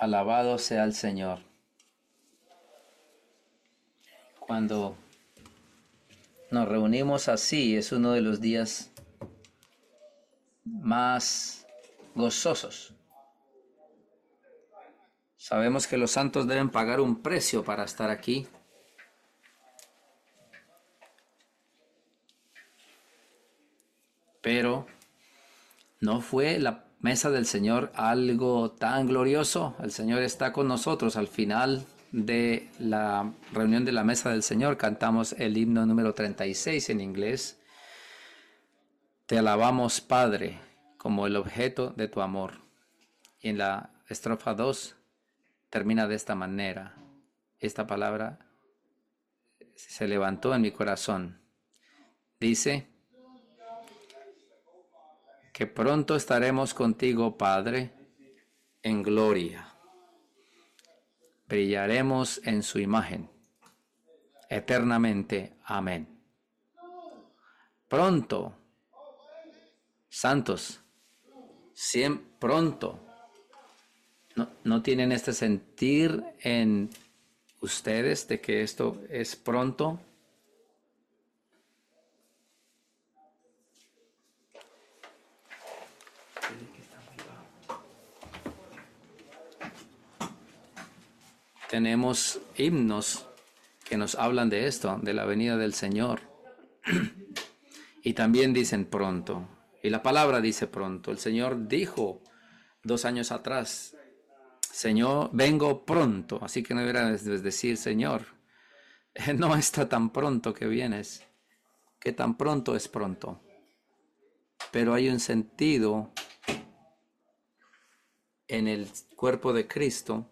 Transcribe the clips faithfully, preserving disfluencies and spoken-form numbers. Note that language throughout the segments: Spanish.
Alabado sea el Señor. Cuando nos reunimos así es uno de los días más gozosos. Sabemos que los santos deben pagar un precio para estar aquí. Pero ¿no fue la mesa del Señor algo tan glorioso? El Señor está con nosotros. Al final de la reunión de la mesa del Señor cantamos el himno número treinta y seis en inglés. Te alabamos, Padre, como el objeto de tu amor. Y en la estrofa dos termina de esta manera. Esta palabra se levantó en mi corazón. Dice que pronto estaremos contigo, Padre, en gloria. Brillaremos en su imagen eternamente. Amén. Pronto, santos, siempre pronto. ¿No, no tienen este sentir en ustedes de que esto es pronto? Tenemos himnos que nos hablan de esto, de la venida del Señor. Y también dicen pronto. Y la palabra dice pronto. El Señor dijo dos años atrás, Señor, vengo pronto. Así que no deberías decir, Señor, no está tan pronto que vienes. Que tan pronto es pronto. Pero hay un sentido en el cuerpo de Cristo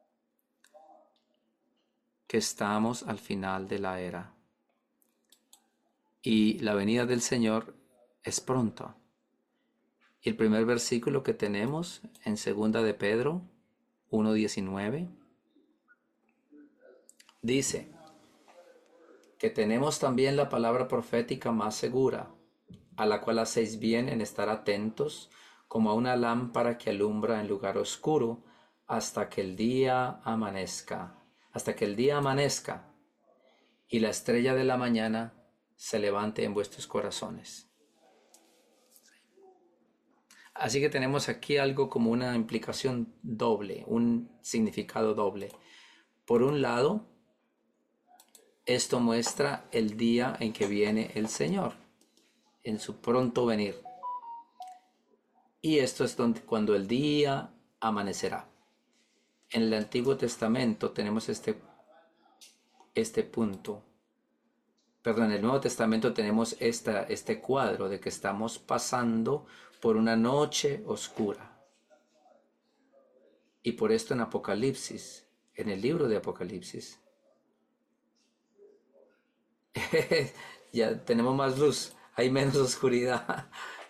que estamos al final de la era. Y la venida del Señor es pronto. Y el primer versículo que tenemos en segunda de Pedro uno diecinueve dice que tenemos también la palabra profética más segura, a la cual hacéis bien en estar atentos, como a una lámpara que alumbra en lugar oscuro, hasta que el día amanezca, hasta que el día amanezca, y la estrella de la mañana se levante en vuestros corazones. Así que tenemos aquí algo como una implicación doble, un significado doble. Por un lado, esto muestra el día en que viene el Señor, en su pronto venir. Y esto es donde, cuando el día amanecerá. En el Antiguo Testamento tenemos este, este punto. Perdón, en el Nuevo Testamento tenemos esta, este cuadro de que estamos pasando por una noche oscura. Y por esto en Apocalipsis, en el libro de Apocalipsis, ya tenemos más luz, hay menos oscuridad.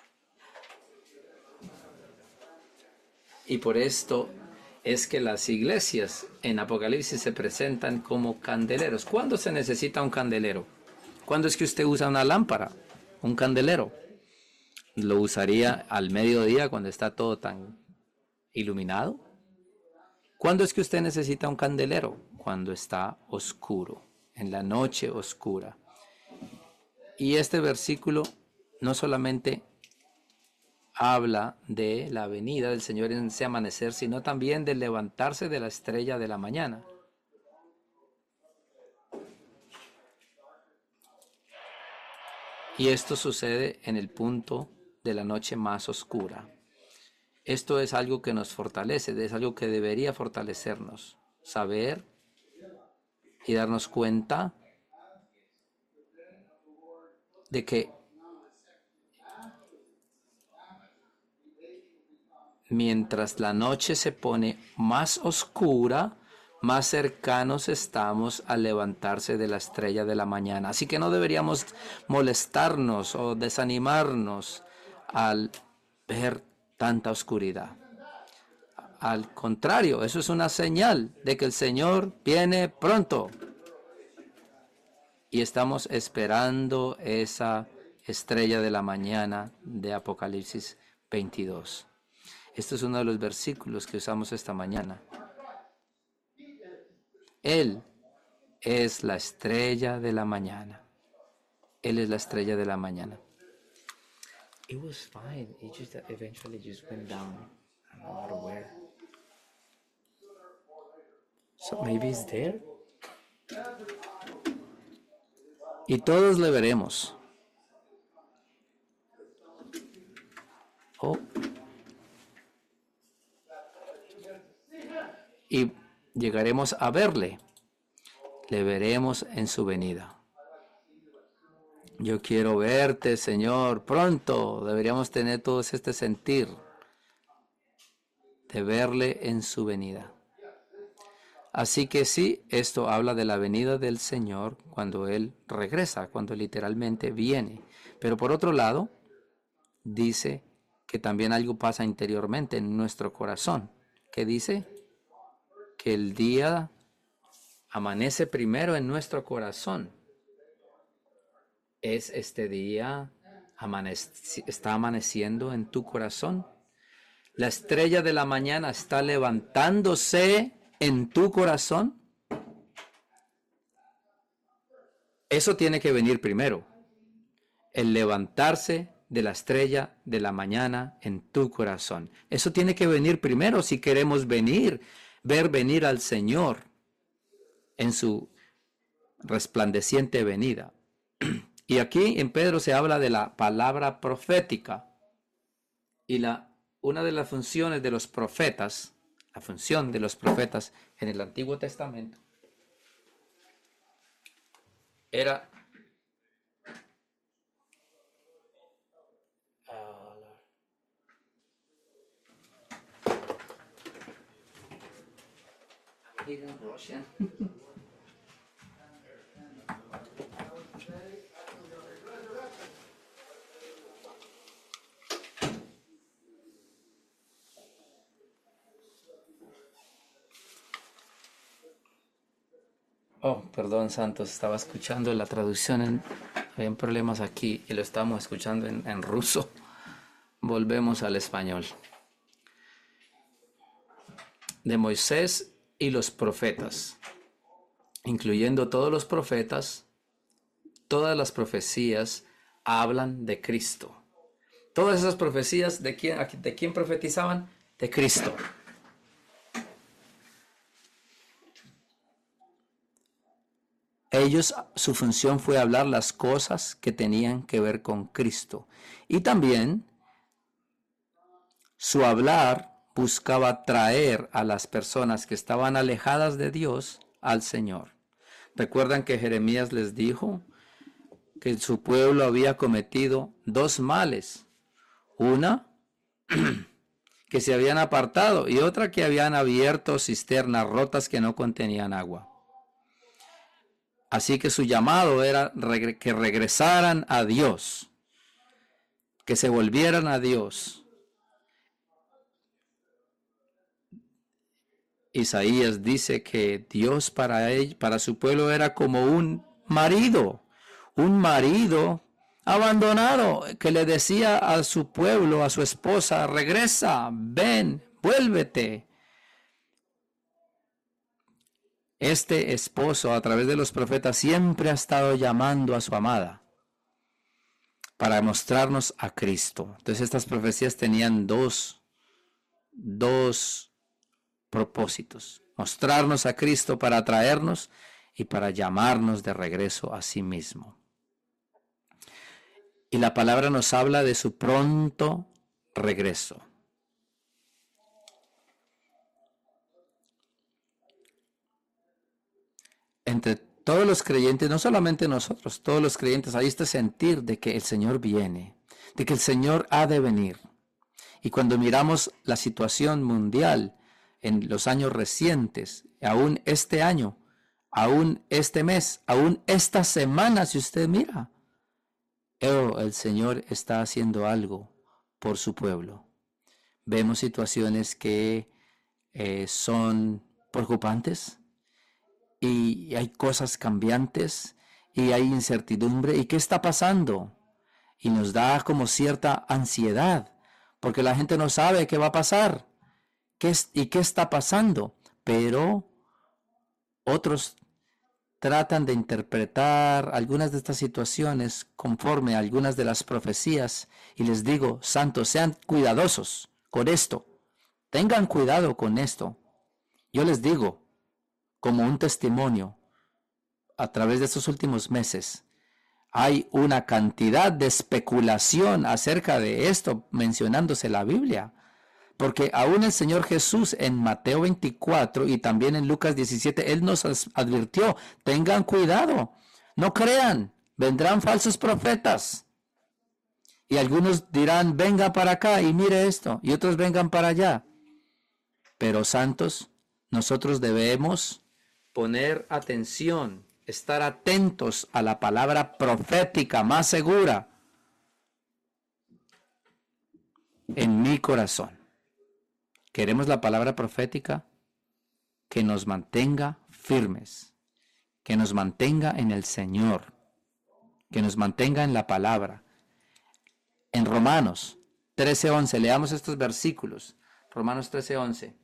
Y por esto es que las iglesias en Apocalipsis se presentan como candeleros. ¿Cuándo se necesita un candelero? ¿Cuándo es que usted usa una lámpara? Un candelero. ¿Lo usaría al mediodía cuando está todo tan iluminado? ¿Cuándo es que usted necesita un candelero? Cuando está oscuro, en la noche oscura. Y este versículo no solamente habla de la venida del Señor en ese amanecer, sino también del levantarse de la estrella de la mañana. Y esto sucede en el punto de la noche más oscura. Esto es algo que nos fortalece, es algo que debería fortalecernos, saber y darnos cuenta de que mientras la noche se pone más oscura, más cercanos estamos al levantarse de la estrella de la mañana. Así que no deberíamos molestarnos o desanimarnos al ver tanta oscuridad. Al contrario, eso es una señal de que el Señor viene pronto. Y estamos esperando esa estrella de la mañana de Apocalipsis veintidós. Este es uno de los versículos que usamos esta mañana. Él es la estrella de la mañana. Él es la estrella de la mañana. It was fine. It just eventually just went down. I don't know where. So maybe it's there. Y todos le veremos. Oh. Y llegaremos a verle. Le veremos en su venida. Yo quiero verte, Señor, pronto. Deberíamos tener todos este sentir de verle en su venida. Así que sí, esto habla de la venida del Señor cuando Él regresa, cuando literalmente viene. Pero por otro lado, dice que también algo pasa interiormente en nuestro corazón. ¿Qué dice? Que el día amanece primero en nuestro corazón. ¿Es este día amaneci- está amaneciendo en tu corazón? ¿La estrella de la mañana está levantándose en tu corazón? Eso tiene que venir primero. El levantarse de la estrella de la mañana en tu corazón. Eso tiene que venir primero si queremos venir, ver venir al Señor en su resplandeciente venida. Y aquí en Pedro se habla de la palabra profética. Y la, una de las funciones de los profetas, la función de los profetas en el Antiguo Testamento, era Oh, perdón, Santos, estaba escuchando la traducción, en, habían problemas aquí y lo estábamos escuchando en, en ruso. Volvemos al español. De Moisés y los profetas, incluyendo todos los profetas, todas las profecías hablan de Cristo. Todas esas profecías, ¿de quién, de quién profetizaban? De Cristo. Ellos, su función fue hablar las cosas que tenían que ver con Cristo. Y también su hablar buscaba traer a las personas que estaban alejadas de Dios al Señor. ¿Recuerdan que Jeremías les dijo que su pueblo había cometido dos males? Una, que se habían apartado, y otra que habían abierto cisternas rotas que no contenían agua. Así que su llamado era que regresaran a Dios, que se volvieran a Dios. Isaías dice que Dios para él, para su pueblo era como un marido, un marido abandonado que le decía a su pueblo, a su esposa, regresa, ven, vuélvete. Este esposo, a través de los profetas, siempre ha estado llamando a su amada para mostrarnos a Cristo. Entonces estas profecías tenían dos, dos propósitos: mostrarnos a Cristo para atraernos y para llamarnos de regreso a sí mismo. Y la palabra nos habla de su pronto regreso. Entre todos los creyentes, no solamente nosotros, todos los creyentes, hay este sentir de que el Señor viene, de que el Señor ha de venir. Y cuando miramos la situación mundial en los años recientes, aún este año, aún este mes, aún esta semana, si usted mira, oh, el Señor está haciendo algo por su pueblo. Vemos situaciones que eh, son preocupantes, y hay cosas cambiantes, y hay incertidumbre. ¿Y qué está pasando? Y nos da como cierta ansiedad, porque la gente no sabe qué va a pasar, qué es, y qué está pasando. Pero Otros tratan de interpretar algunas de estas situaciones conforme a algunas de las profecías, y les digo, santos, sean cuidadosos con esto, tengan cuidado con esto. Yo les digo, como un testimonio, a través de estos últimos meses, hay una cantidad de especulación acerca de esto mencionándose la Biblia. Porque aún el Señor Jesús en Mateo veinticuatro y también en Lucas diecisiete, Él nos advirtió, tengan cuidado, no crean, vendrán falsos profetas. Y algunos dirán, venga para acá y mire esto, y otros vengan para allá. Pero santos, nosotros debemos poner atención, estar atentos a la palabra profética más segura en mi corazón. Queremos la palabra profética que nos mantenga firmes, que nos mantenga en el Señor, que nos mantenga en la palabra. En Romanos trece once, leamos estos versículos. Romanos trece once.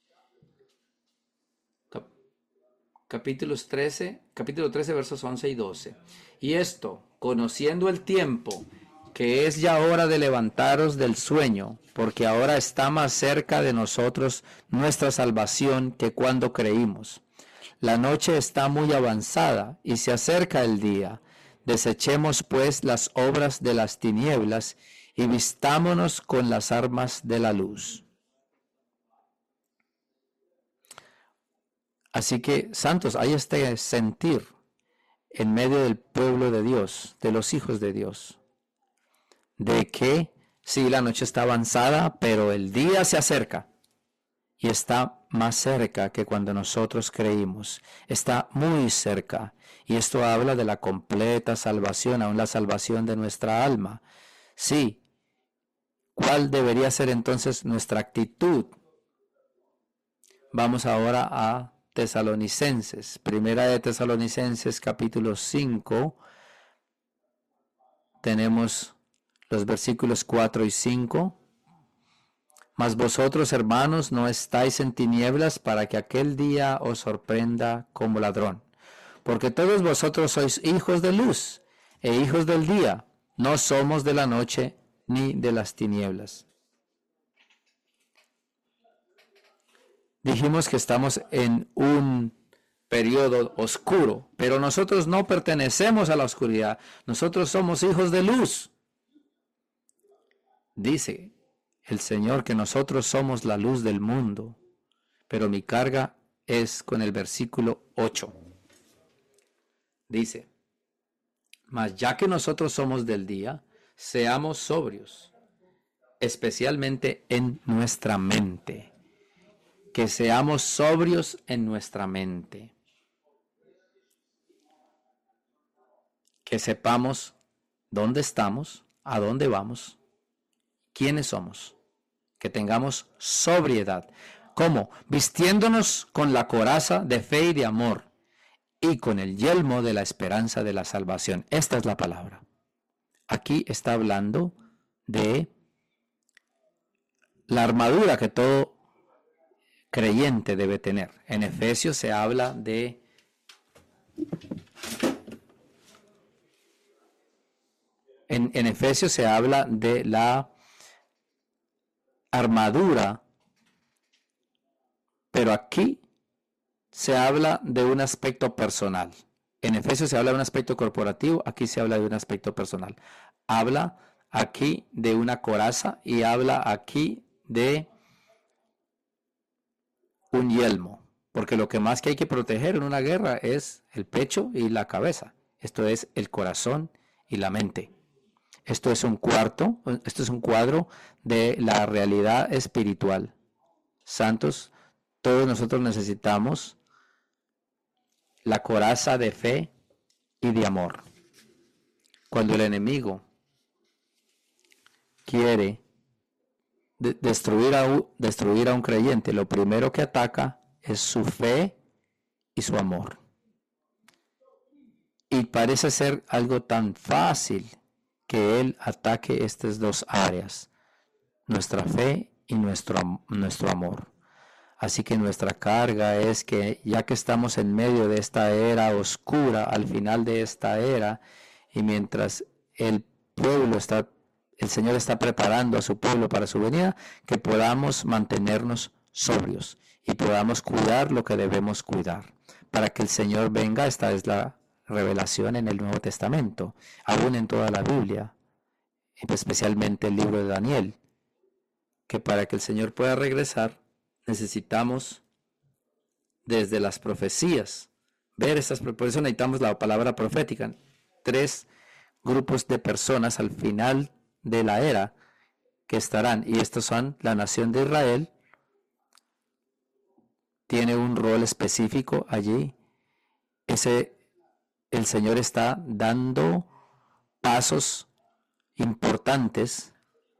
Capítulos trece, capítulo trece, versos once y doce. Y esto, conociendo el tiempo, que es ya hora de levantaros del sueño, porque ahora está más cerca de nosotros nuestra salvación que cuando creímos. La noche está muy avanzada y se acerca el día. Desechemos pues las obras de las tinieblas y vistámonos con las armas de la luz. Así que, santos, hay este sentir en medio del pueblo de Dios, de los hijos de Dios, de que sí, la noche está avanzada, pero el día se acerca y está más cerca que cuando nosotros creímos. Está muy cerca, y esto habla de la completa salvación, aún la salvación de nuestra alma. Sí, ¿cuál debería ser entonces nuestra actitud? Vamos ahora a Tesalonicenses, primera de Tesalonicenses capítulo cinco, tenemos los versículos cuatro y cinco. Mas vosotros, hermanos, no estáis en tinieblas para que aquel día os sorprenda como ladrón. Porque todos vosotros sois hijos de luz e hijos del día, no somos de la noche ni de las tinieblas. Dijimos que estamos en un periodo oscuro, pero nosotros no pertenecemos a la oscuridad, nosotros somos hijos de luz. Dice el Señor que nosotros somos la luz del mundo, pero mi carga es con el versículo ocho. Dice, mas ya que nosotros somos del día, seamos sobrios, especialmente en nuestra mente, que seamos sobrios en nuestra mente, que sepamos dónde estamos, a dónde vamos, quiénes somos, que tengamos sobriedad. ¿Cómo? Vistiéndonos con la coraza de fe y de amor y con el yelmo de la esperanza de la salvación. Esta es la palabra. Aquí está hablando de la armadura que todo creyente debe tener. En Efesios se habla de en, en Efesios se habla de la armadura, pero aquí se habla de un aspecto personal. En Efesios se habla de un aspecto corporativo, aquí se habla de un aspecto personal. Habla aquí de una coraza y habla aquí de un yelmo, porque lo que más que hay que proteger en una guerra es el pecho y la cabeza. Esto es el corazón y la mente. Esto es un cuarto, esto es un cuadro de la realidad espiritual. Santos, todos nosotros necesitamos la coraza de fe y de amor. Cuando el enemigo quiere de destruir, a un, destruir a un creyente, lo primero que ataca es su fe y su amor. Y parece ser algo tan fácil que él ataque estas dos áreas, nuestra fe y nuestro, nuestro amor. Así que nuestra carga es que ya que estamos en medio de esta era oscura, al final de esta era, y mientras el pueblo está, el Señor está preparando a su pueblo para su venida, que podamos mantenernos sobrios y podamos cuidar lo que debemos cuidar. Para que el Señor venga, esta es la revelación en el Nuevo Testamento, aún en toda la Biblia, especialmente el libro de Daniel, que para que el Señor pueda regresar, necesitamos desde las profecías ver estas, por eso necesitamos la palabra profética. Tres grupos de personas al final de la era que estarán, y estos son la nación de Israel, tiene un rol específico allí. Ese, el Señor está dando pasos importantes.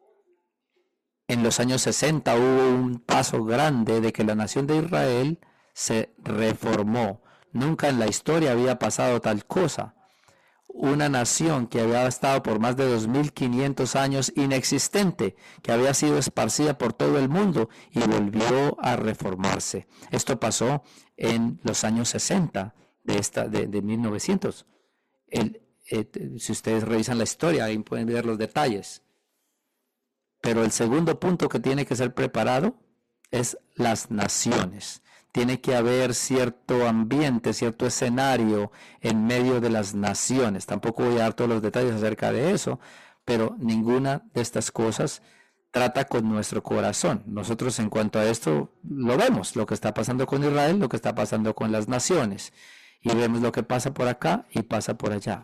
En los años sesenta hubo un paso grande de que la nación de Israel se reformó. Nunca en la historia había pasado tal cosa. Una nación que había estado por más de dos mil quinientos años inexistente, que había sido esparcida por todo el mundo y volvió a reformarse. Esto pasó en los años sesenta de, esta, de, de mil novecientos. El, eh, si ustedes revisan la historia, ahí pueden ver los detalles. Pero el segundo punto que tiene que ser preparado es las naciones. Tiene que haber cierto ambiente, cierto escenario en medio de las naciones. Tampoco voy a dar todos los detalles acerca de eso, pero ninguna de estas cosas trata con nuestro corazón. Nosotros en cuanto a esto lo vemos, lo que está pasando con Israel, lo que está pasando con las naciones. Y vemos lo que pasa por acá y pasa por allá.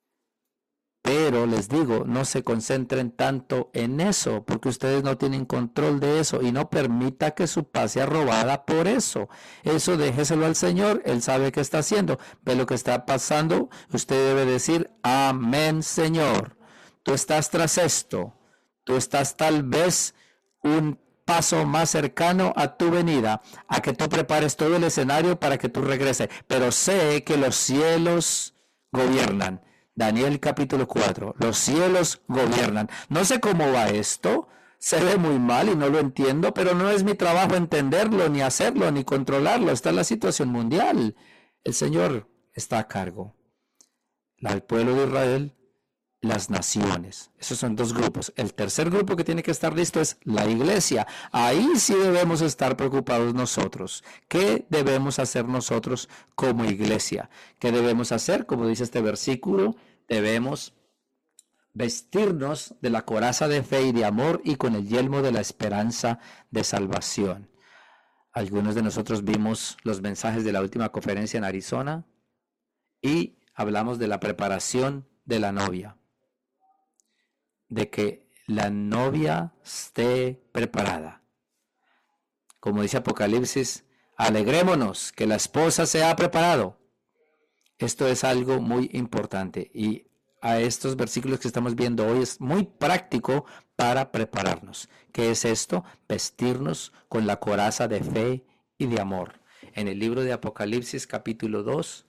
Pero les digo, no se concentren tanto en eso, porque ustedes no tienen control de eso y no permita que su paz sea robada por eso. Eso déjeselo al Señor, Él sabe qué está haciendo, ve lo que está pasando, usted debe decir, amén, Señor. Tú estás tras esto, tú estás tal vez un paso más cercano a tu venida, a que tú prepares todo el escenario para que tú regreses, pero sé que los cielos gobiernan. Daniel capítulo cuatro, los cielos gobiernan. No sé cómo va esto, se ve muy mal y no lo entiendo, pero no es mi trabajo entenderlo, ni hacerlo, ni controlarlo. Está en la situación mundial. El Señor está a cargo. El pueblo de Israel, las naciones. Esos son dos grupos. El tercer grupo que tiene que estar listo es la iglesia. Ahí sí debemos estar preocupados nosotros. ¿Qué debemos hacer nosotros como iglesia? ¿Qué debemos hacer? Como dice este versículo, debemos vestirnos de la coraza de fe y de amor y con el yelmo de la esperanza de salvación. Algunos de nosotros vimos los mensajes de la última conferencia en Arizona y hablamos de la preparación de la novia. De que la novia esté preparada. Como dice Apocalipsis, alegrémonos que la esposa se ha preparado. Esto es algo muy importante y a estos versículos que estamos viendo hoy es muy práctico para prepararnos. ¿Qué es esto? Vestirnos con la coraza de fe y de amor. En el libro de Apocalipsis capítulo dos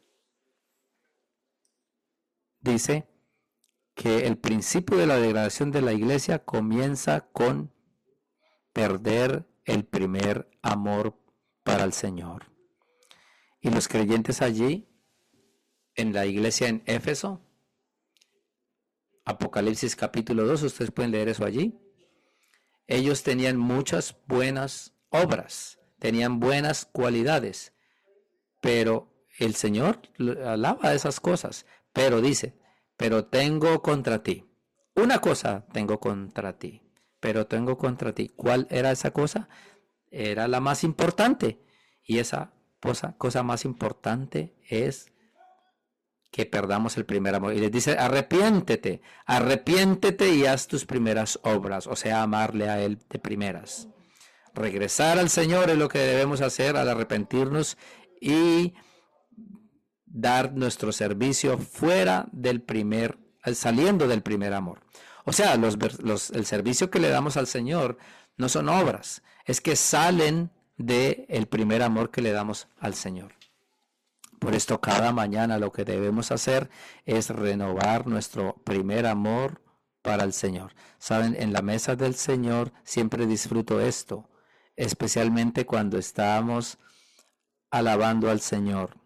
dice que el principio de la degradación de la iglesia comienza con perder el primer amor para el Señor. Y los creyentes allí, en la iglesia en Éfeso, Apocalipsis capítulo dos, ustedes pueden leer eso allí, ellos tenían muchas buenas obras, tenían buenas cualidades, pero el Señor alaba esas cosas, pero dice, pero tengo contra ti. Una cosa tengo contra ti. Pero tengo contra ti. ¿Cuál era esa cosa? Era la más importante. Y esa cosa, cosa más importante es que perdamos el primer amor. Y les dice, arrepiéntete. Arrepiéntete y haz tus primeras obras. O sea, amarle a Él de primeras. Regresar al Señor es lo que debemos hacer al arrepentirnos y dar nuestro servicio fuera del primer, saliendo del primer amor. O sea, los, los, el servicio que le damos al Señor no son obras, es que salen del primer amor que le damos al Señor. Por esto cada mañana lo que debemos hacer es renovar nuestro primer amor para el Señor. Saben, en la mesa del Señor siempre disfruto esto. especialmente cuando estamos alabando al Señor.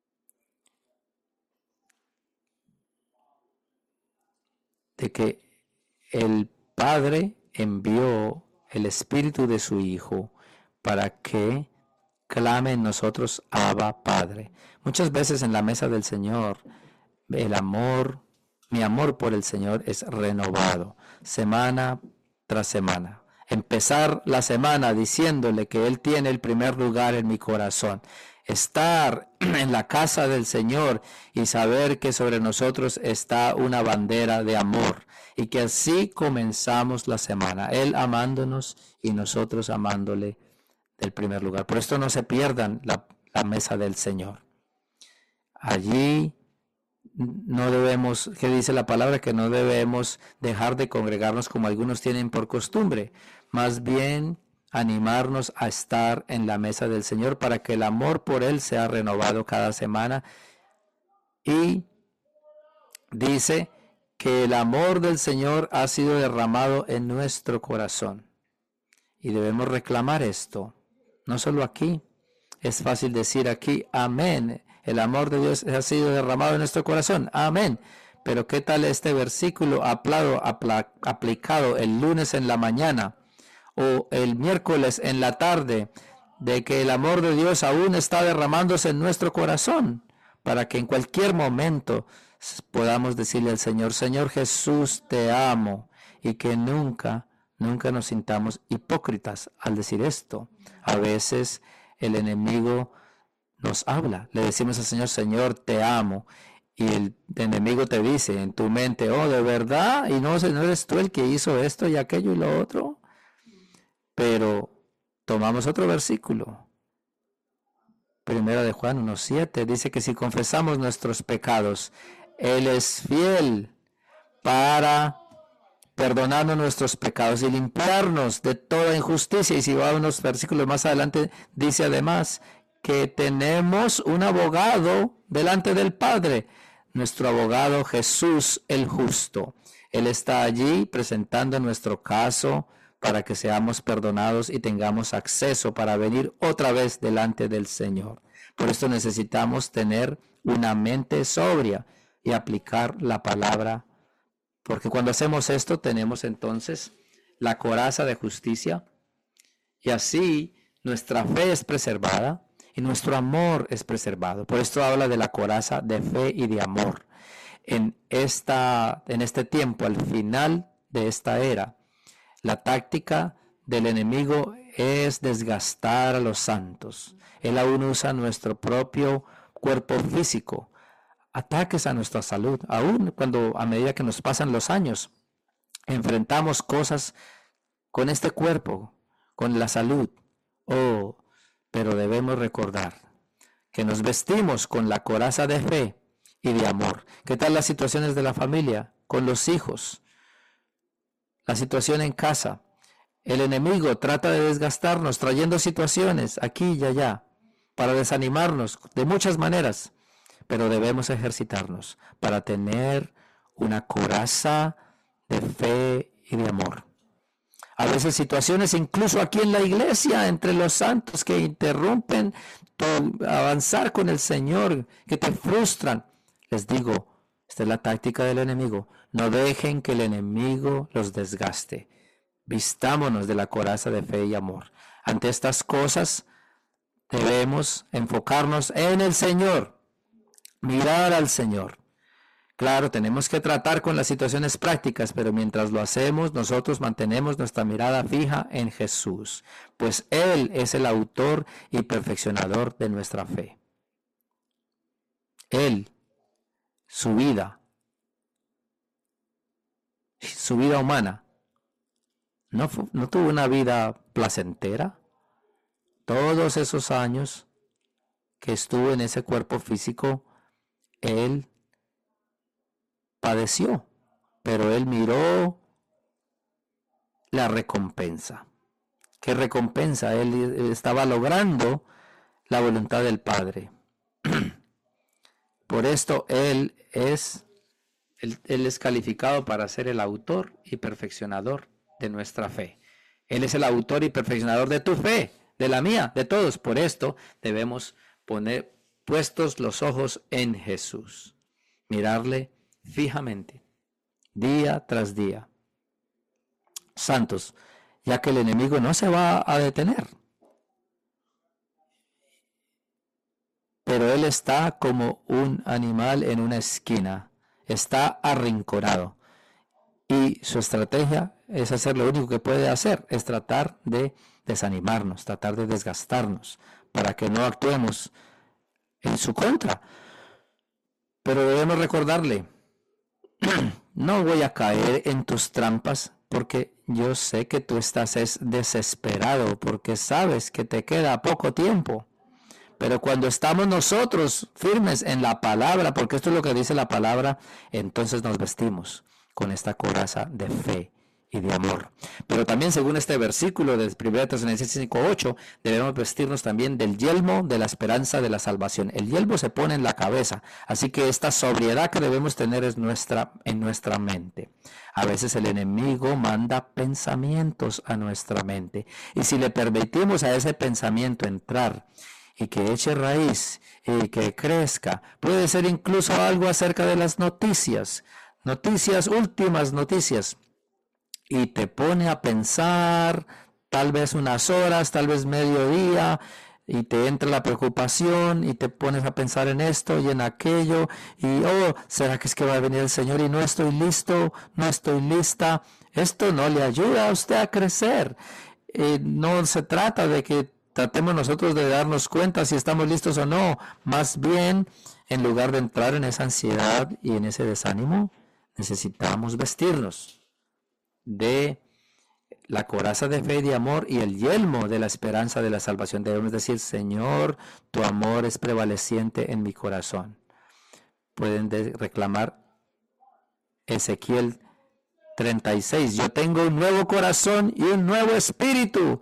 De que el Padre envió el Espíritu de su Hijo para que clame en nosotros, Abba, Padre. Muchas veces en la mesa del Señor, el amor, mi amor por el Señor es renovado, semana tras semana. Empezar la semana diciéndole que Él tiene el primer lugar en mi corazón. Estar en la casa del Señor y saber que sobre nosotros está una bandera de amor y que así comenzamos la semana, Él amándonos y nosotros amándole del primer lugar. Por esto no se pierdan la, la mesa del Señor. Allí no debemos, que dice la palabra, que no debemos dejar de congregarnos como algunos tienen por costumbre, más bien animarnos a estar en la mesa del Señor para que el amor por Él sea renovado cada semana. Y dice que el amor del Señor ha sido derramado en nuestro corazón. Y debemos reclamar esto, no solo aquí. Es fácil decir aquí, amén, el amor de Dios ha sido derramado en nuestro corazón, amén. Pero ¿qué tal este versículo aplado, apla, aplicado el lunes en la mañana o el miércoles en la tarde, de que el amor de Dios aún está derramándose en nuestro corazón, para que en cualquier momento podamos decirle al Señor, Señor Jesús, te amo, y que nunca, nunca nos sintamos hipócritas al decir esto? A veces el enemigo nos habla, le decimos al Señor, Señor, te amo, y el enemigo te dice en tu mente, oh, ¿de verdad? ¿Y no, no eres tú el que hizo esto y aquello y lo otro? Pero tomamos otro versículo, Primera de Juan uno siete, dice que si confesamos nuestros pecados, Él es fiel para perdonarnos nuestros pecados y limpiarnos de toda injusticia. Y si va a unos versículos más adelante, dice además que tenemos un abogado delante del Padre, nuestro abogado Jesús el justo. Él está allí presentando nuestro caso para que seamos perdonados y tengamos acceso para venir otra vez delante del Señor. Por esto necesitamos tener una mente sobria y aplicar la palabra, porque cuando hacemos esto tenemos entonces la coraza de justicia y así nuestra fe es preservada y nuestro amor es preservado. Por esto habla de la coraza de fe y de amor. En, esta, en este tiempo, al final de esta era, la táctica del enemigo es desgastar a los santos. Él aún usa nuestro propio cuerpo físico, ataques a nuestra salud, aún cuando a medida que nos pasan los años, enfrentamos cosas con este cuerpo, con la salud. Oh, pero debemos recordar que nos vestimos con la coraza de fe y de amor. ¿Qué tal las situaciones de la familia, con los hijos? La situación en casa. El enemigo trata de desgastarnos trayendo situaciones aquí y allá para desanimarnos de muchas maneras, pero debemos ejercitarnos para tener una coraza de fe y de amor. A veces situaciones incluso aquí en la iglesia, entre los santos, que interrumpen tu avanzar con el Señor, que te frustran. Les digo, esta es la táctica del enemigo. No dejen que el enemigo los desgaste. Vistámonos de la coraza de fe y amor. Ante estas cosas debemos enfocarnos en el Señor, mirar al Señor. Claro, tenemos que tratar con las situaciones prácticas, pero mientras lo hacemos, nosotros mantenemos nuestra mirada fija en Jesús, pues Él es el autor y perfeccionador de nuestra fe. Él, su vida, su vida humana, no, no tuvo una vida placentera. Todos esos años que estuvo en ese cuerpo físico, Él padeció, pero Él miró la recompensa. ¿Qué recompensa? Él estaba logrando la voluntad del Padre. Por esto Él es, él, él es calificado para ser el autor y perfeccionador de nuestra fe. Él es el autor y perfeccionador de tu fe, de la mía, de todos. Por esto debemos poner puestos los ojos en Jesús, mirarle fijamente, día tras día. Santos, ya que el enemigo no se va a detener, pero él está como un animal en una esquina, está arrinconado, y su estrategia es hacer lo único que puede hacer, es tratar de desanimarnos, tratar de desgastarnos, para que no actuemos en su contra. Pero debemos recordarle, no voy a caer en tus trampas, porque yo sé que tú estás es desesperado, porque sabes que te queda poco tiempo. Pero cuando estamos nosotros firmes en la palabra, porque esto es lo que dice la palabra, entonces nos vestimos con esta coraza de fe y de amor. Pero también, según este versículo de primera Tesalonicenses cinco ocho, debemos vestirnos también del yelmo de la esperanza de la salvación. El yelmo se pone en la cabeza, así que esta sobriedad que debemos tener es nuestra, en nuestra mente. A veces el enemigo manda pensamientos a nuestra mente, y si le permitimos a ese pensamiento entrar y que eche raíz y que crezca, puede ser incluso algo acerca de las noticias, noticias, últimas noticias, y te pone a pensar tal vez unas horas, tal vez medio día, y te entra la preocupación y te pones a pensar en esto y en aquello, y oh, ¿será que es que va a venir el Señor y no estoy listo, no estoy lista? Esto no le ayuda a usted a crecer. Eh, no se trata de que tratemos nosotros de darnos cuenta si estamos listos o no. Más bien, en lugar de entrar en esa ansiedad y en ese desánimo, necesitamos vestirnos de la coraza de fe y de amor y el yelmo de la esperanza de la salvación. Debemos decir, Señor, tu amor es prevaleciente en mi corazón. Pueden reclamar Ezequiel treinta y seis. Yo tengo un nuevo corazón y un nuevo espíritu.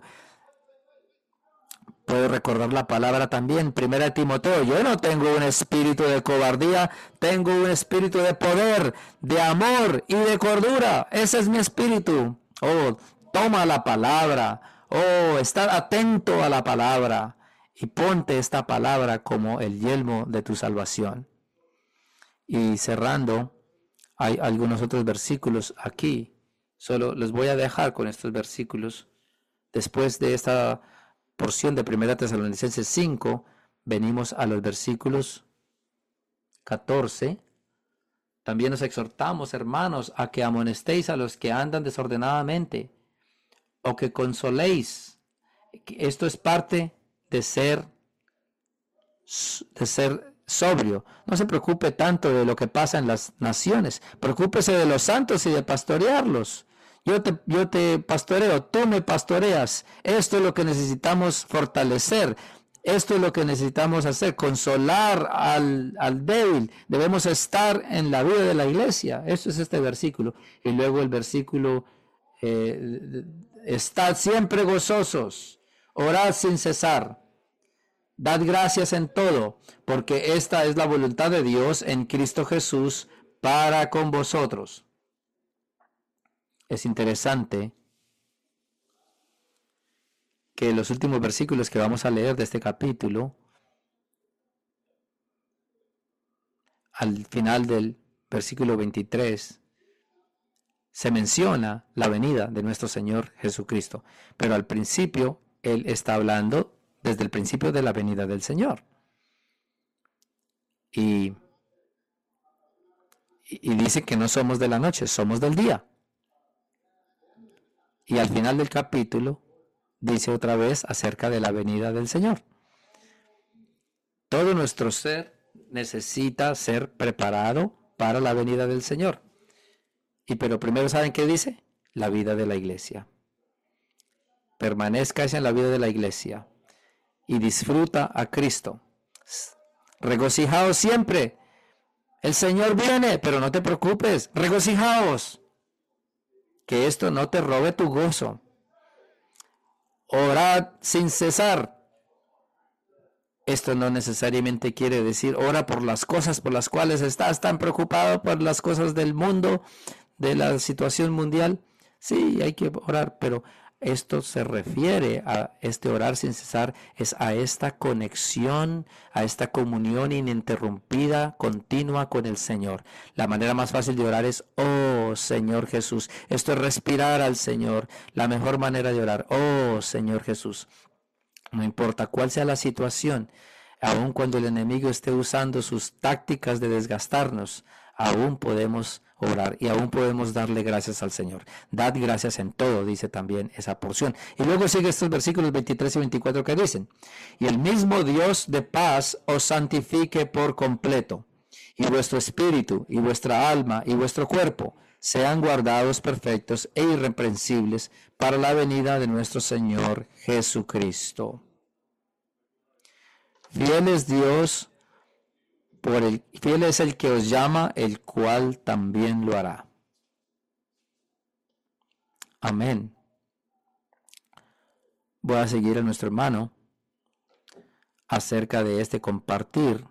Puedo recordar la palabra también, primera de Timoteo, yo no tengo un espíritu de cobardía, tengo un espíritu de poder, de amor y de cordura. Ese es mi espíritu. Oh, toma la palabra. Oh, estar atento a la palabra y ponte esta palabra como el yelmo de tu salvación. Y cerrando, hay algunos otros versículos aquí. Solo les voy a dejar con estos versículos. Después de esta porción de primera Tesalonicenses cinco, venimos a los versículos catorce. También nos exhortamos, hermanos, a que amonestéis a los que andan desordenadamente, o que consoléis. Esto es parte de ser, de ser sobrio. No se preocupe tanto de lo que pasa en las naciones, preocúpese de los santos y de pastorearlos. Yo te, yo te pastoreo, tú me pastoreas. Esto es lo que necesitamos fortalecer. Esto es lo que necesitamos hacer, consolar al, al débil. Debemos estar en la vida de la iglesia. Eso es este versículo. Y luego el versículo, eh, estad siempre gozosos, orad sin cesar, dad gracias en todo, porque esta es la voluntad de Dios en Cristo Jesús para con vosotros. Es interesante que los últimos versículos que vamos a leer de este capítulo, al final del versículo veintitrés, se menciona la venida de nuestro Señor Jesucristo. Pero al principio, Él está hablando desde el principio de la venida del Señor. Y, y dice que no somos de la noche, somos del día. Y al final del capítulo dice otra vez acerca de la venida del Señor. Todo nuestro ser necesita ser preparado para la venida del Señor. Y pero primero, ¿saben qué dice? La vida de la iglesia. Permanezcas en la vida de la iglesia y disfruta a Cristo. Regocijaos siempre. El Señor viene, pero no te preocupes. Regocijaos. Que esto no te robe tu gozo. Orad sin cesar. Esto no necesariamente quiere decir ora por las cosas por las cuales estás tan preocupado, por las cosas del mundo, de la situación mundial. Sí, hay que orar, pero Esto se refiere a este orar sin cesar, es a esta conexión, a esta comunión ininterrumpida, continua con el Señor. La manera más fácil de orar es, oh Señor Jesús. Esto es respirar al Señor. La mejor manera de orar, oh Señor Jesús. No importa cuál sea la situación, aun cuando el enemigo esté usando sus tácticas de desgastarnos, aún podemos orar y aún podemos darle gracias al Señor. Dad gracias en todo, dice también esa porción. Y luego sigue estos versículos veintitrés y veinticuatro que dicen, y el mismo Dios de paz os santifique por completo, y vuestro espíritu, y vuestra alma, y vuestro cuerpo sean guardados perfectos e irreprensibles para la venida de nuestro Señor Jesucristo. Fiel es Dios, por el, fiel es el que os llama, el cual también lo hará. Amén. Voy a seguir a nuestro hermano acerca de este compartir.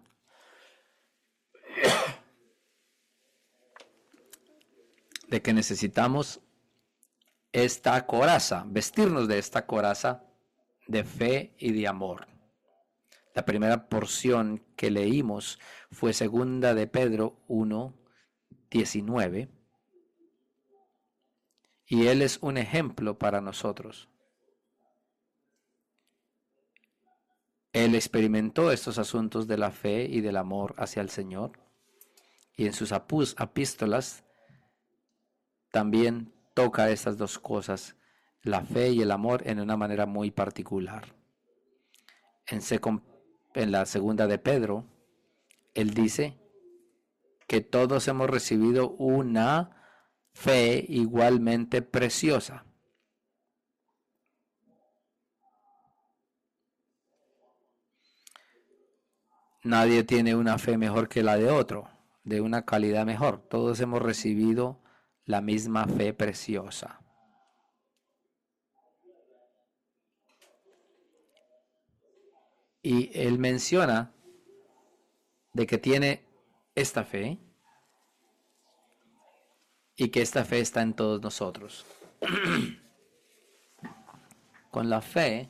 De que necesitamos esta coraza, vestirnos de esta coraza de fe y de amor. La primera porción que leímos fue segunda de Pedro uno, diecinueve. Y él es un ejemplo para nosotros. Él experimentó estos asuntos de la fe y del amor hacia el Señor. Y en sus epístolas también toca estas dos cosas, la fe y el amor, en una manera muy particular. En, en la segunda de Pedro, él dice que todos hemos recibido una fe igualmente preciosa. Nadie tiene una fe mejor que la de otro, de una calidad mejor. Todos hemos recibido la misma fe preciosa. Y él menciona de que tiene esta fe y que esta fe está en todos nosotros. Con la fe,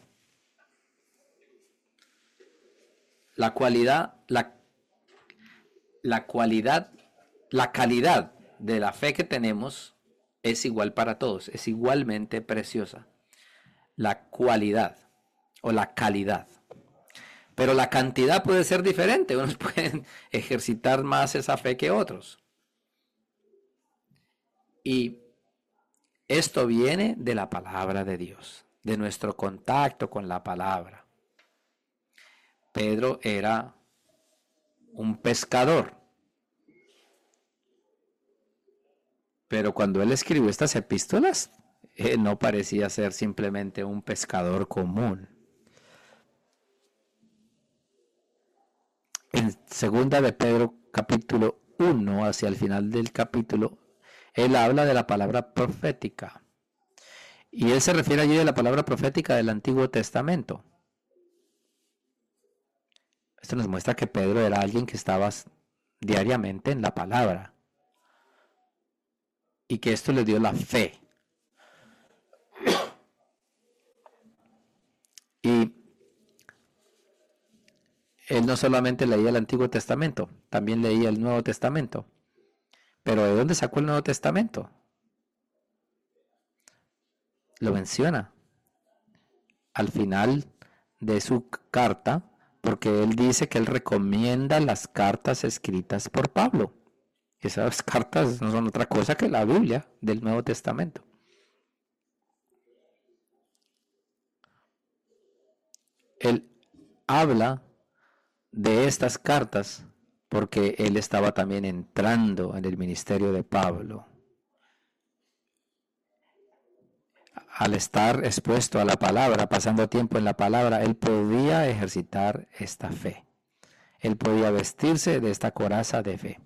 la cualidad, la, la cualidad, la calidad de la fe que tenemos es igual para todos, es igualmente preciosa. La cualidad o la calidad. Pero la cantidad puede ser diferente. Unos pueden ejercitar más esa fe que otros. Y esto viene de la palabra de Dios, de nuestro contacto con la palabra. Pedro era un pescador. Pero cuando él escribió estas epístolas, eh, no parecía ser simplemente un pescador común. En segunda de Pedro capítulo uno, hacia el final del capítulo, él habla de la palabra profética. Y él se refiere allí a la palabra profética del Antiguo Testamento. Esto nos muestra que Pedro era alguien que estaba diariamente en la palabra. Y que esto le dio la fe. Y él no solamente leía el Antiguo Testamento, también leía el Nuevo Testamento. Pero ¿de dónde sacó el Nuevo Testamento? Lo menciona al final de su carta, porque él dice que él recomienda las cartas escritas por Pablo. Esas cartas no son otra cosa que la Biblia del Nuevo Testamento. Él habla de estas cartas porque él estaba también entrando en el ministerio de Pablo. Al estar expuesto a la palabra, pasando tiempo en la palabra, él podía ejercitar esta fe. Él podía vestirse de esta coraza de fe.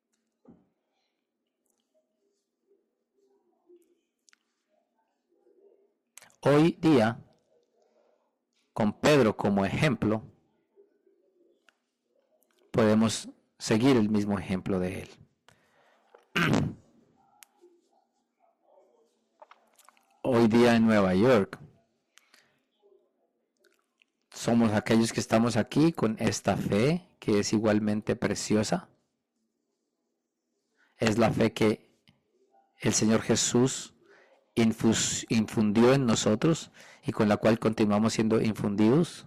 Hoy día, con Pedro como ejemplo, podemos seguir el mismo ejemplo de él. hoy día en Nueva York. Somos aquellos que estamos aquí con esta fe que es igualmente preciosa. Es la fe que el Señor Jesús infus, infundió en nosotros y con la cual continuamos siendo infundidos.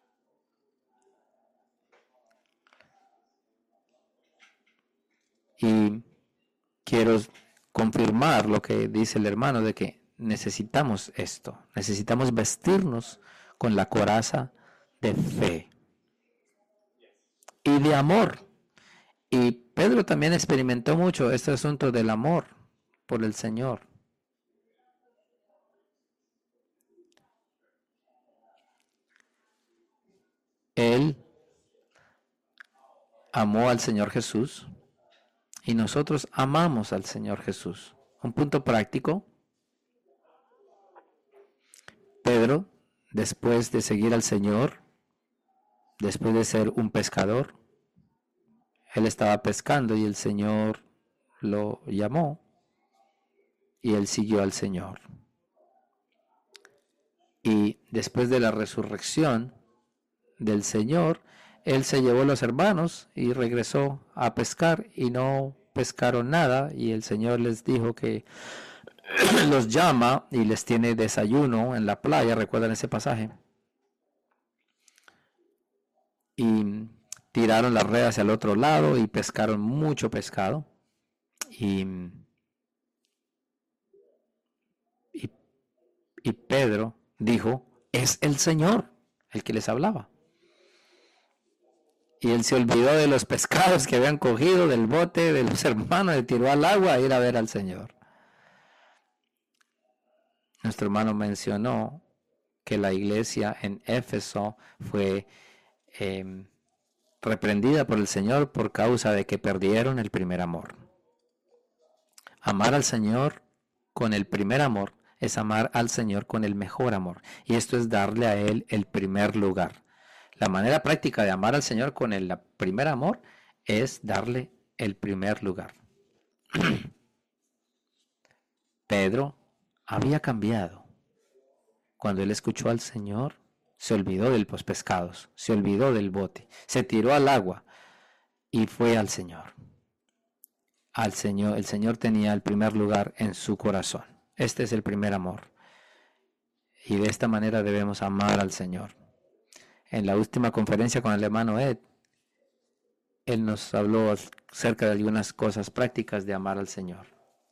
Y quiero confirmar lo que dice el hermano de que necesitamos esto, necesitamos vestirnos con la coraza de fe y de amor. Y Pedro también experimentó mucho este asunto del amor por el Señor. Él amó al Señor Jesús y nosotros amamos al Señor Jesús. Un punto práctico. Pedro, después de seguir al Señor, después de ser un pescador, él estaba pescando y el Señor lo llamó y él siguió al Señor. Y después de la resurrección del Señor, él se llevó a los hermanos y regresó a pescar y no pescaron nada y el Señor les dijo que los llama y les tiene desayuno en la playa, ¿recuerdan ese pasaje? Y tiraron la red hacia el otro lado y pescaron mucho pescado. Y, y, y Pedro dijo, es el Señor el que les hablaba. Y él se olvidó de los pescados que habían cogido, del bote, de los hermanos, le tiró al agua a ir a ver al Señor. Nuestro hermano mencionó que la iglesia en Éfeso fue eh, reprendida por el Señor por causa de que perdieron el primer amor. Amar al Señor con el primer amor es amar al Señor con el mejor amor. Y esto es darle a Él el primer lugar. La manera práctica de amar al Señor con el primer amor es darle el primer lugar. Pedro había cambiado. Cuando él escuchó al Señor, se olvidó de los pescados, se olvidó del bote, se tiró al agua y fue al Señor. Al Señor, el Señor tenía el primer lugar en su corazón. Este es el primer amor. Y de esta manera debemos amar al Señor. En la última conferencia con el hermano Ed, él nos habló acerca de algunas cosas prácticas de amar al Señor.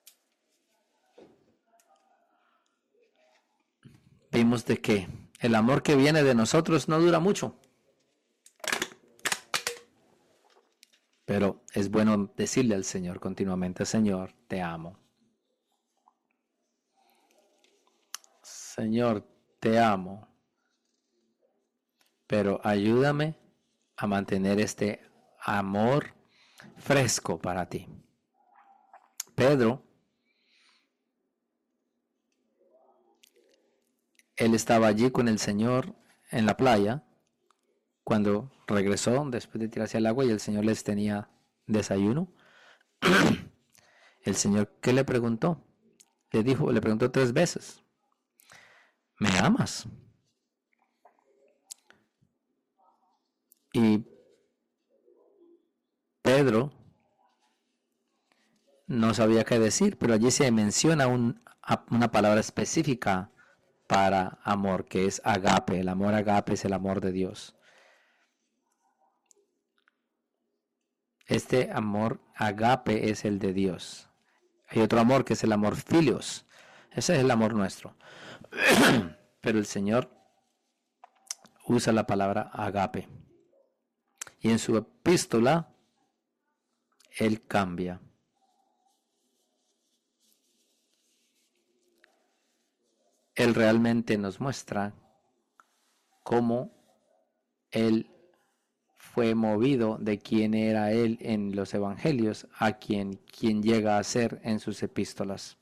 Vimos de que el amor que viene de nosotros no dura mucho. Pero es bueno decirle al Señor continuamente, Señor, te amo. Señor, te amo. Pero ayúdame a mantener este amor fresco para ti. Pedro, él estaba allí con el Señor en la playa cuando regresó después de tirarse al agua y el Señor les tenía desayuno. El Señor, ¿qué le preguntó? Le dijo, le preguntó tres veces, ¿me amas? Y Pedro no sabía qué decir, pero allí se menciona un, una palabra específica para amor, que es agape. El amor agape es el amor de Dios. Este amor agape es el de Dios. Hay otro amor que es el amor filios. Ese es el amor nuestro. Pero el Señor usa la palabra agape. Y en su epístola, Él cambia. Él realmente nos muestra cómo Él fue movido de quién era Él en los evangelios a quien, quien llega a ser en sus epístolas.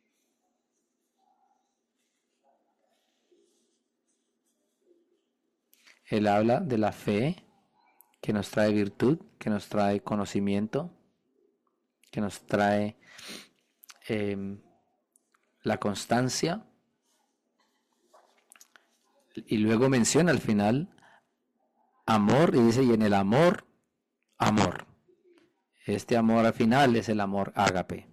Él habla de la fe que nos trae virtud, que nos trae conocimiento, que nos trae eh, la constancia, Y luego menciona al final amor y dice, y en el amor, amor. Este amor al final es el amor ágape.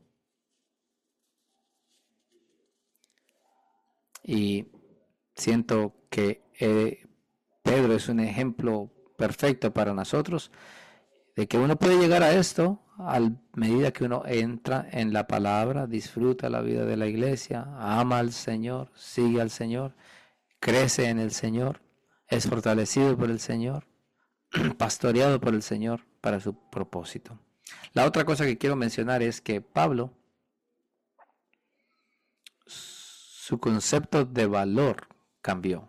Y siento que eh, Pedro es un ejemplo perfecto para nosotros de que uno puede llegar a esto a medida que uno entra en la palabra, disfruta la vida de la iglesia, ama al Señor, sigue al Señor, crece en el Señor, es fortalecido por el Señor, pastoreado por el Señor para su propósito. La otra cosa que quiero mencionar es que Pablo, su concepto de valor cambió.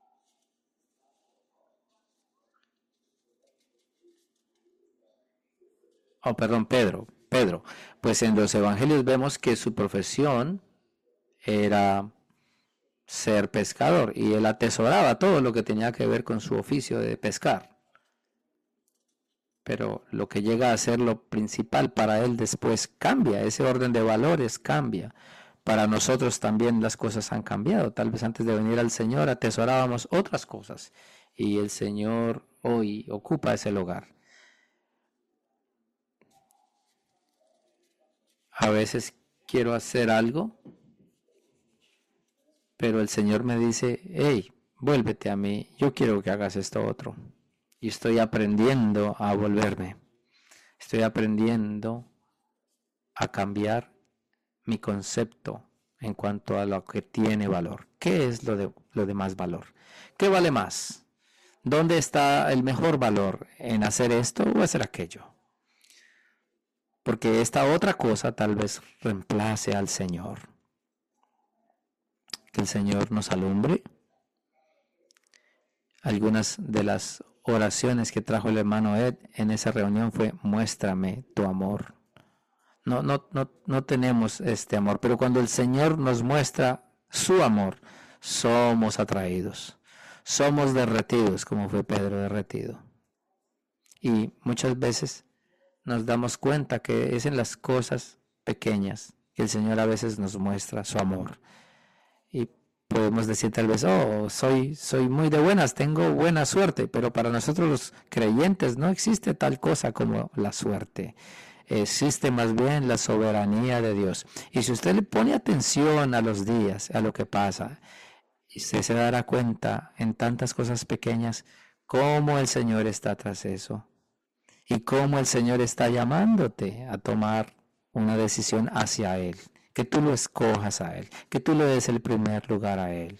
Oh, perdón, Pedro, Pedro. Pues en los evangelios vemos que su profesión era ser pescador y él atesoraba todo lo que tenía que ver con su oficio de pescar. Pero lo que llega a ser lo principal para él después cambia, ese orden de valores cambia. Para nosotros también las cosas han cambiado. Tal vez antes de venir al Señor atesorábamos otras cosas y el Señor hoy ocupa ese lugar. A veces quiero hacer algo, pero el Señor me dice, hey, vuélvete a mí, yo quiero que hagas esto otro. Y estoy aprendiendo a volverme. Estoy aprendiendo a cambiar mi concepto en cuanto a lo que tiene valor. ¿Qué es lo de, lo de más valor? ¿Qué vale más? ¿Dónde está el mejor valor? ¿En hacer esto o hacer aquello? Porque esta otra cosa tal vez reemplace al Señor. Que el Señor nos alumbre. Algunas de las oraciones que trajo el hermano Ed en esa reunión fue, muéstrame tu amor. No, no, no, no tenemos este amor, pero cuando el Señor nos muestra su amor, somos atraídos, somos derretidos, como fue Pedro derretido. Y muchas veces nos damos cuenta que es en las cosas pequeñas que el Señor a veces nos muestra su amor. Y podemos decir tal vez, oh, soy, soy muy de buenas, tengo buena suerte, pero para nosotros los creyentes no existe tal cosa como la suerte. Existe más bien la soberanía de Dios. Y si usted le pone atención a los días, a lo que pasa, y usted se dará cuenta en tantas cosas pequeñas cómo el Señor está tras eso. Y cómo el Señor está llamándote a tomar una decisión hacia Él. Que tú lo escojas a Él. Que tú le des el primer lugar a Él.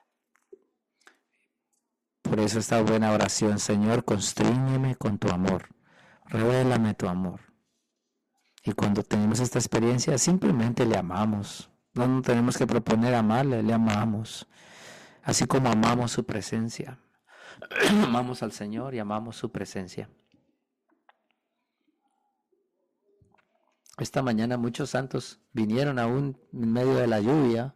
Por eso esta buena oración, Señor, constríñeme con tu amor. Revélame tu amor. Y cuando tenemos esta experiencia, simplemente le amamos. No nos tenemos que proponer amarle, le amamos. Así como amamos su presencia. Amamos al Señor y amamos su presencia. Esta mañana muchos santos vinieron aún en medio de la lluvia.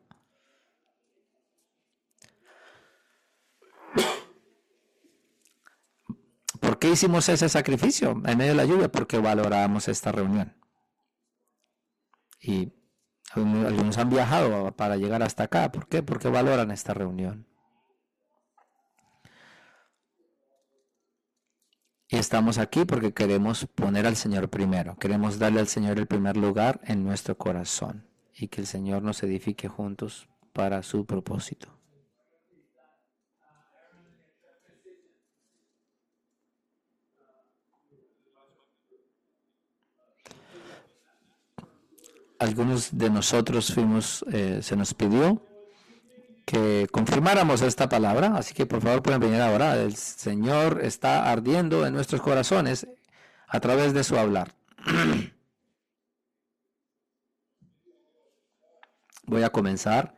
¿Por qué hicimos ese sacrificio en medio de la lluvia? Porque valoramos esta reunión. Y algunos han viajado para llegar hasta acá. ¿Por qué? Porque valoran esta reunión. Y estamos aquí porque queremos poner al Señor primero. Queremos darle al Señor el primer lugar en nuestro corazón. Y que el Señor nos edifique juntos para su propósito. Algunos de nosotros fuimos, eh, se nos pidió que confirmáramos esta palabra, así que por favor pueden venir ahora. El Señor está ardiendo en nuestros corazones a través de su hablar. Voy a comenzar.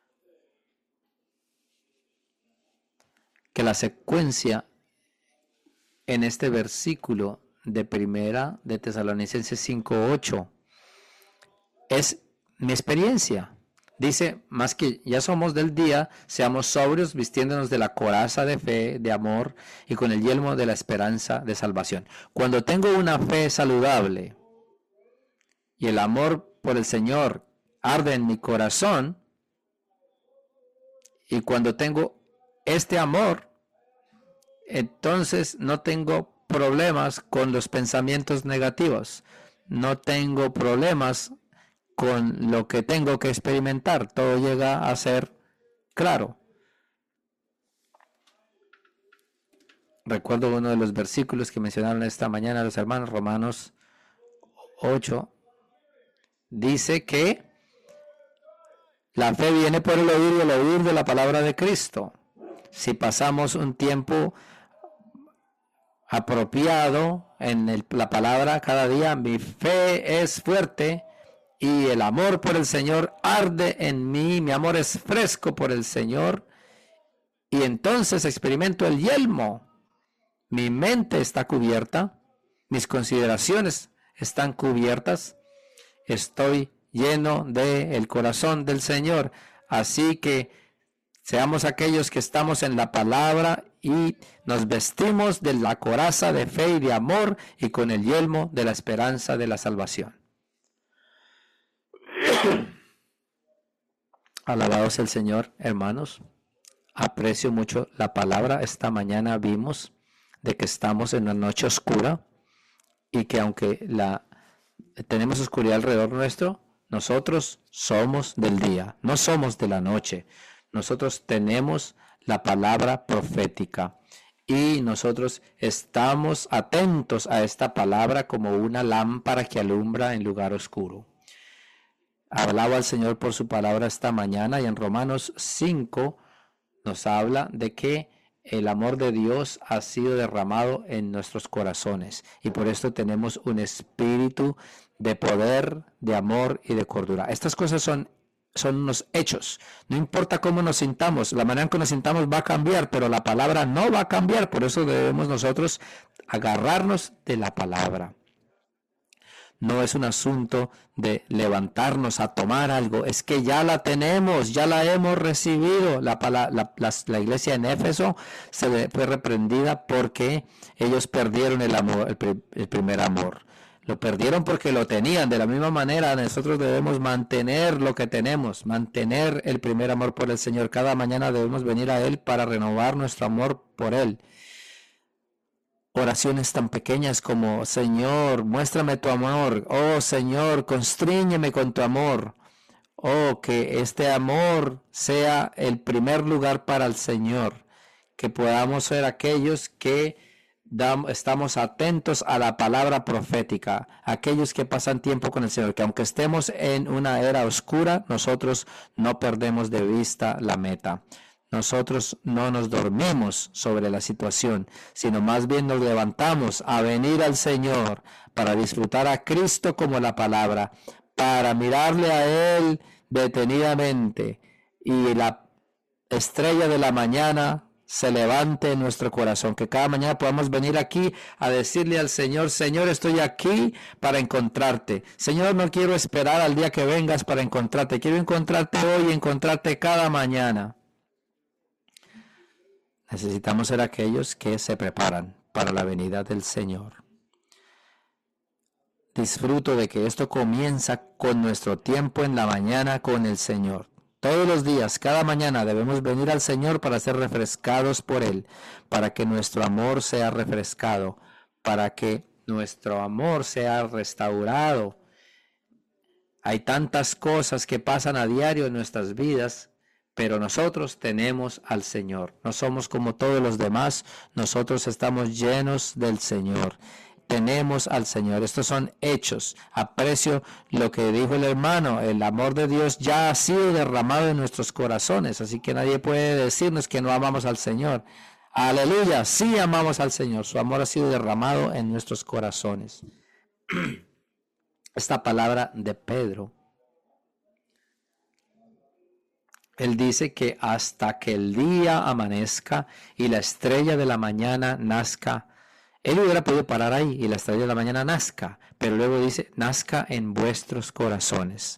Que la secuencia en este versículo de primera de Tesalonicenses cinco ocho es mi experiencia. Dice, más que ya somos del día, seamos sobrios vistiéndonos de la coraza de fe, de amor y con el yelmo de la esperanza de salvación. Cuando tengo una fe saludable y el amor por el Señor arde en mi corazón, y cuando tengo este amor, entonces no tengo problemas con los pensamientos negativos, no tengo problemas con lo que tengo que experimentar, todo llega a ser claro. Recuerdo uno de los versículos que mencionaron esta mañana los hermanos, Romanos ocho, dice que la fe viene por el oír y el oír de la palabra de Cristo. Si pasamos un tiempo apropiado en el, la palabra cada día, mi fe es fuerte y el amor por el Señor arde en mí, mi amor es fresco por el Señor, y entonces experimento el yelmo. Mi mente está cubierta, mis consideraciones están cubiertas, estoy lleno del corazón del Señor. Así que seamos aquellos que estamos en la palabra y nos vestimos de la coraza de fe y de amor y con el yelmo de la esperanza de la salvación. Alabado sea el Señor, hermanos. Aprecio mucho la palabra. Esta mañana vimos de que estamos en una noche oscura y que aunque la tenemos oscuridad alrededor nuestro, nosotros somos del día, no somos de la noche. Nosotros tenemos la palabra profética y nosotros estamos atentos a esta palabra como una lámpara que alumbra en lugar oscuro. Alabo al Señor por su palabra esta mañana, y en Romanos cinco nos habla de que el amor de Dios ha sido derramado en nuestros corazones y por esto tenemos un espíritu de poder, de amor y de cordura. Estas cosas son, son unos hechos. No importa cómo nos sintamos, la manera en que nos sintamos va a cambiar, pero la palabra no va a cambiar. Por eso debemos nosotros agarrarnos de la palabra. No es un asunto de levantarnos a tomar algo, es que ya la tenemos, ya la hemos recibido. La, la, la, la iglesia en Éfeso se fue reprendida porque ellos perdieron el amor, el, el primer amor. Lo perdieron porque lo tenían. De la misma manera, nosotros debemos mantener lo que tenemos, mantener el primer amor por el Señor. Cada mañana debemos venir a Él para renovar nuestro amor por Él. Oraciones tan pequeñas como: Señor, muéstrame tu amor. Oh, Señor, constríñeme con tu amor. Oh, que este amor sea el primer lugar para el Señor. Que podamos ser aquellos que damos, estamos atentos a la palabra profética. Aquellos que pasan tiempo con el Señor. Que aunque estemos en una era oscura, nosotros no perdemos de vista la meta. Nosotros no nos dormimos sobre la situación, sino más bien nos levantamos a venir al Señor para disfrutar a Cristo como la palabra, para mirarle a Él detenidamente y la estrella de la mañana se levante en nuestro corazón, que cada mañana podamos venir aquí a decirle al Señor: Señor, estoy aquí para encontrarte. Señor, no quiero esperar al día que vengas para encontrarte, quiero encontrarte hoy y encontrarte cada mañana. Necesitamos ser aquellos que se preparan para la venida del Señor. Disfruto de que esto comienza con nuestro tiempo en la mañana con el Señor. Todos los días, cada mañana debemos venir al Señor para ser refrescados por Él, para que nuestro amor sea refrescado, para que nuestro amor sea restaurado. Hay tantas cosas que pasan a diario en nuestras vidas, pero nosotros tenemos al Señor. No somos como todos los demás, nosotros estamos llenos del Señor. Tenemos al Señor. Estos son hechos. Aprecio lo que dijo el hermano. El amor de Dios ya ha sido derramado en nuestros corazones, así que nadie puede decirnos que no amamos al Señor. Aleluya, sí amamos al Señor. Su amor ha sido derramado en nuestros corazones. Esta palabra de Pedro, él dice que hasta que el día amanezca y la estrella de la mañana nazca. Él hubiera podido parar ahí y la estrella de la mañana nazca, pero luego dice: nazca en vuestros corazones.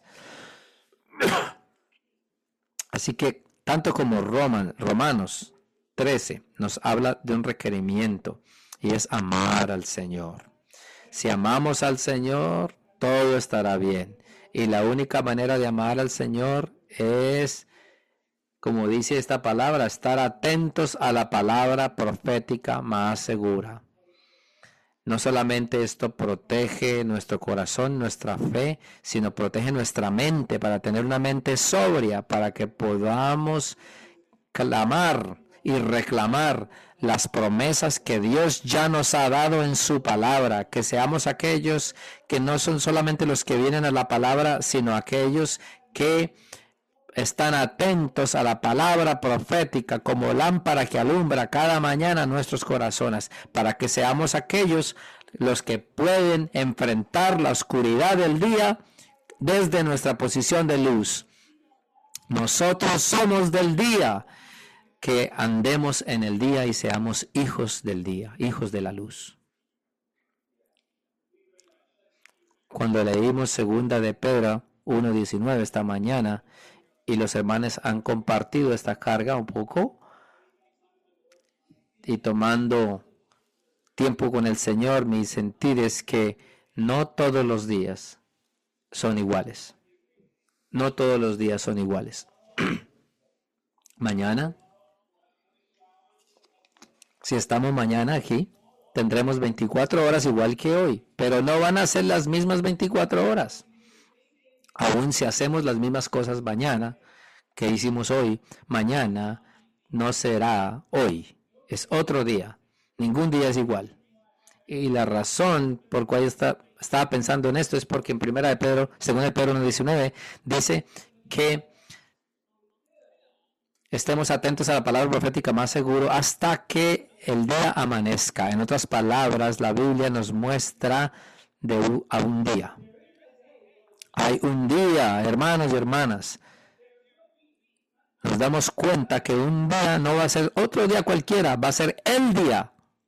Así que tanto como Roman, Romanos trece nos habla de un requerimiento, y es amar al Señor. Si amamos al Señor, todo estará bien. Y la única manera de amar al Señor es como dice esta palabra, estar atentos a la palabra profética más segura. No solamente esto protege nuestro corazón, nuestra fe, sino protege nuestra mente para tener una mente sobria, para que podamos clamar y reclamar las promesas que Dios ya nos ha dado en su palabra, que seamos aquellos que no son solamente los que vienen a la palabra, sino aquellos que están atentos a la palabra profética como lámpara que alumbra cada mañana nuestros corazones, para que seamos aquellos los que pueden enfrentar la oscuridad del día desde nuestra posición de luz. Nosotros somos del día, que andemos en el día y seamos hijos del día, hijos de la luz. Cuando leímos segunda de Pedro uno diecinueve esta mañana, y los hermanos han compartido esta carga un poco, y tomando tiempo con el Señor, mi sentir es que no todos los días son iguales. No todos los días son iguales. Mañana, si estamos mañana aquí, tendremos veinticuatro horas igual que hoy, pero no van a ser las mismas veinticuatro horas. Aún si hacemos las mismas cosas mañana que hicimos hoy, mañana no será hoy, es otro día. Ningún día es igual. Y la razón por cual está, estaba pensando en esto es porque en primera de Pedro, segunda de Pedro uno diecinueve, dice que estemos atentos a la palabra profética más seguro hasta que el día amanezca. En otras palabras, la Biblia nos muestra de a un día. Hay un día, hermanos y hermanas. Nos damos cuenta que un día no va a ser otro día cualquiera, va a ser el día.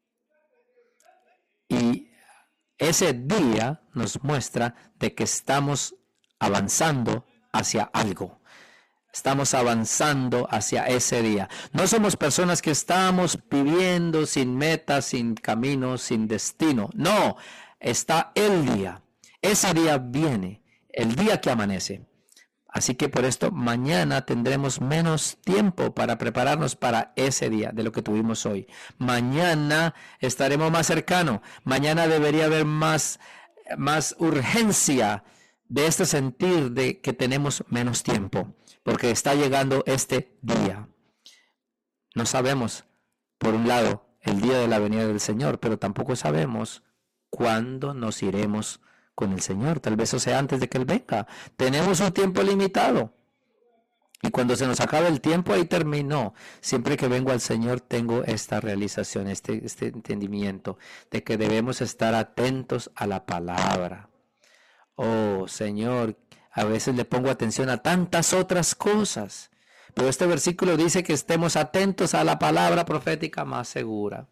Y ese día nos muestra de que estamos avanzando hacia algo. Estamos avanzando hacia ese día. No somos personas que estamos viviendo sin meta, sin camino, sin destino. No, está el día. Ese día viene, el día que amanece. Así que por esto mañana tendremos menos tiempo para prepararnos para ese día de lo que tuvimos hoy. Mañana estaremos más cercanos. Mañana debería haber más, más urgencia de este sentir de que tenemos menos tiempo, porque está llegando este día. No sabemos, por un lado, el día de la venida del Señor, pero tampoco sabemos cuándo nos iremos con el Señor. Tal vez eso sea antes de que Él venga. Tenemos un tiempo limitado. Y cuando se nos acabe el tiempo, ahí terminó. Siempre que vengo al Señor, tengo esta realización, este, este entendimiento de que debemos estar atentos a la palabra. Oh, Señor, a veces le pongo atención a tantas otras cosas. Pero este versículo dice que estemos atentos a la palabra profética más segura.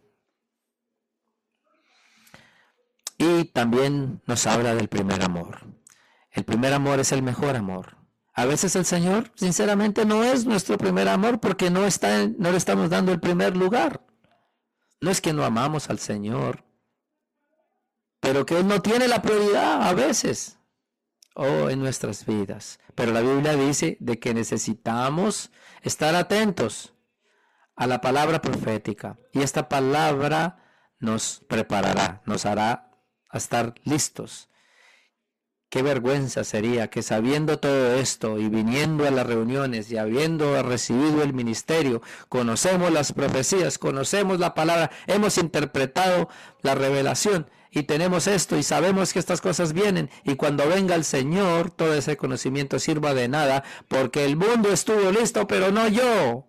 Y también nos habla del primer amor. El primer amor es el mejor amor. A veces el Señor, sinceramente, no es nuestro primer amor porque no, está en, no le estamos dando el primer lugar. No es que no amamos al Señor, pero que Él no tiene la prioridad a veces o en nuestras vidas. Pero la Biblia dice de que necesitamos estar atentos a la palabra profética. Y esta palabra nos preparará, nos hará a estar listos. Qué vergüenza sería que sabiendo todo esto y viniendo a las reuniones y habiendo recibido el ministerio, conocemos las profecías, conocemos la palabra, hemos interpretado la revelación y tenemos esto y sabemos que estas cosas vienen, y cuando venga el Señor todo ese conocimiento sirva de nada porque el mundo estuvo listo pero no yo.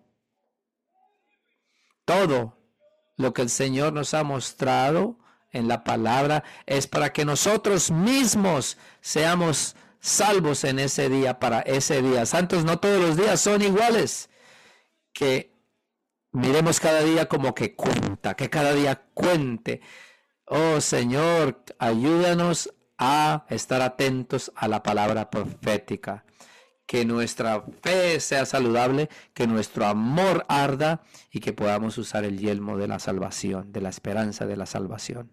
Todo lo que el Señor nos ha mostrado en la palabra es para que nosotros mismos seamos salvos en ese día, para ese día. Santos, no todos los días son iguales. Que miremos cada día como que cuenta, que cada día cuente. Oh Señor, ayúdanos a estar atentos a la palabra profética. Que nuestra fe sea saludable, que nuestro amor arda y que podamos usar el yelmo de la salvación, de la esperanza de la salvación.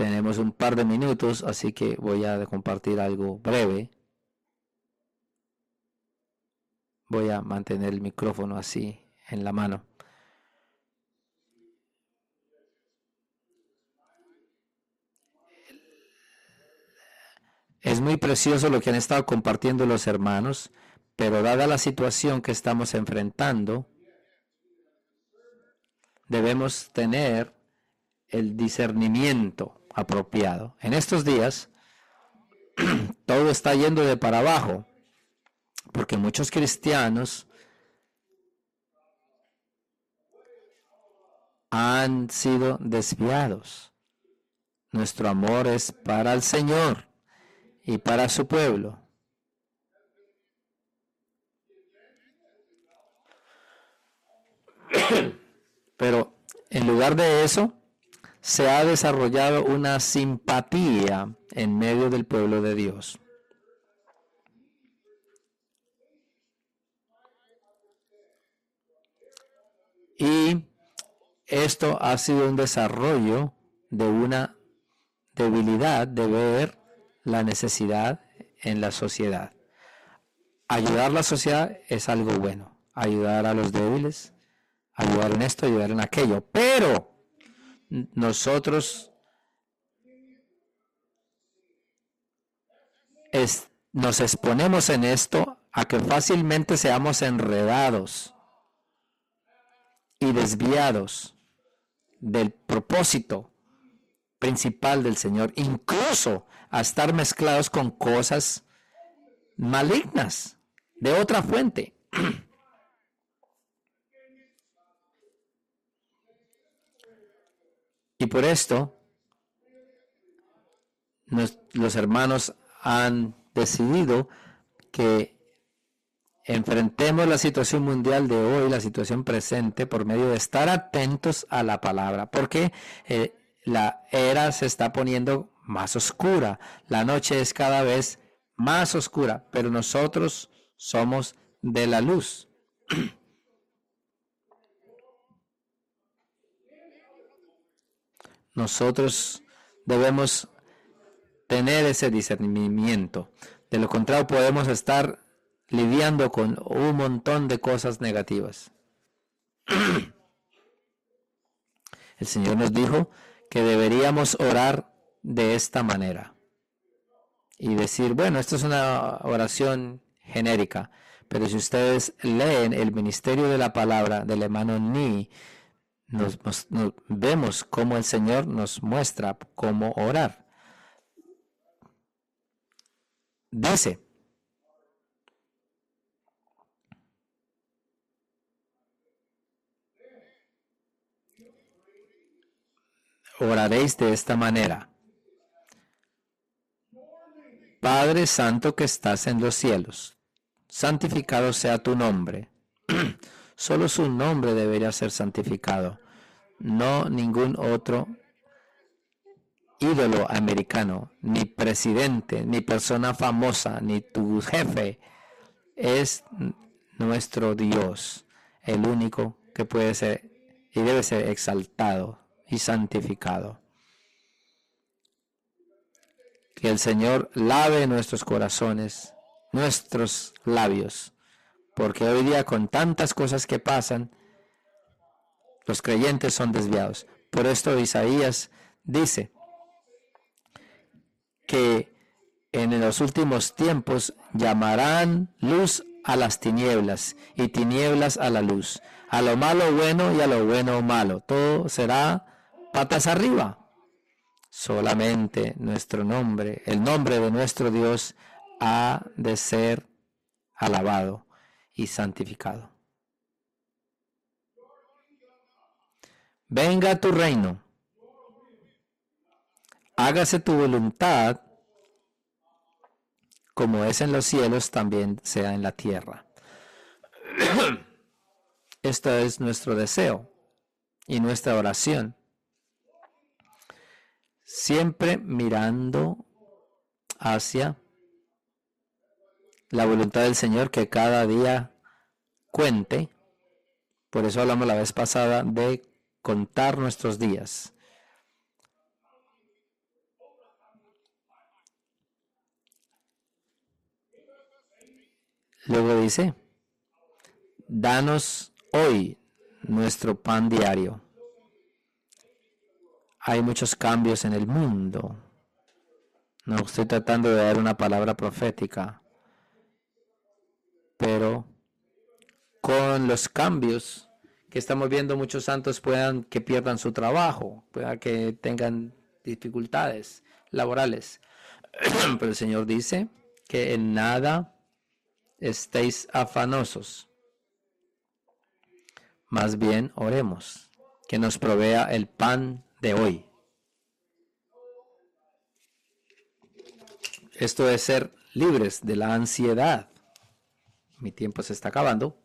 tenemos un par de minutos, así que voy a compartir algo breve. Voy a mantener el micrófono así en la mano. Es muy precioso lo que han estado compartiendo los hermanos, pero dada la situación que estamos enfrentando, debemos tener el discernimiento apropiado. En estos días, todo está yendo de para abajo, porque muchos cristianos han sido desviados. Nuestro amor es para el Señor y para su pueblo. Pero en lugar de eso, se ha desarrollado una simpatía en medio del pueblo de Dios. Y esto ha sido un desarrollo de una debilidad de ver la necesidad en la sociedad. Ayudar a la sociedad es algo bueno. Ayudar a los débiles, ayudar en esto, ayudar en aquello. Pero nosotros es, nos exponemos en esto a que fácilmente seamos enredados y desviados del propósito principal del Señor, incluso a estar mezclados con cosas malignas de otra fuente. Y por esto nos, los hermanos han decidido que enfrentemos la situación mundial de hoy, la situación presente, por medio de estar atentos a la palabra, porque eh, la era se está poniendo más oscura, la noche es cada vez más oscura, pero nosotros somos de la luz. Nosotros debemos tener ese discernimiento. De lo contrario, podemos estar lidiando con un montón de cosas negativas. El Señor nos dijo que deberíamos orar de esta manera y decir, bueno, esto es una oración genérica, pero si ustedes leen el ministerio de la palabra del hermano Ni, nos, nos, nos vemos cómo el Señor nos muestra cómo orar. Dice, oraréis de esta manera: Padre Santo que estás en los cielos, santificado sea tu nombre. Solo su nombre debería ser santificado, no ningún otro ídolo americano, ni presidente, ni persona famosa, ni tu jefe. Es nuestro Dios, el único que puede ser y debe ser exaltado y santificado. Que el Señor lave nuestros corazones, nuestros labios, porque hoy día con tantas cosas que pasan, los creyentes son desviados. Por esto Isaías dice que en los últimos tiempos llamarán luz a las tinieblas y tinieblas a la luz, a lo malo bueno y a lo bueno malo. Todo será patas arriba. Solamente nuestro nombre, el nombre de nuestro Dios, ha de ser alabado y santificado. Venga tu reino. Hágase tu voluntad, como es en los cielos, también sea en la tierra. Esto es nuestro deseo y nuestra oración. Siempre mirando hacia la voluntad del Señor, que cada día cuente. Por eso hablamos la vez pasada de contar nuestros días. Luego dice, danos hoy nuestro pan diario. Hay muchos cambios en el mundo. No estoy tratando de dar una palabra profética, pero con los cambios que estamos viendo, muchos santos puedan que pierdan su trabajo, puedan que tengan dificultades laborales. Pero el Señor dice que en nada estéis afanosos. Más bien oremos, que nos provea el pan de hoy. Esto es ser libres de la ansiedad. Mi tiempo se está acabando.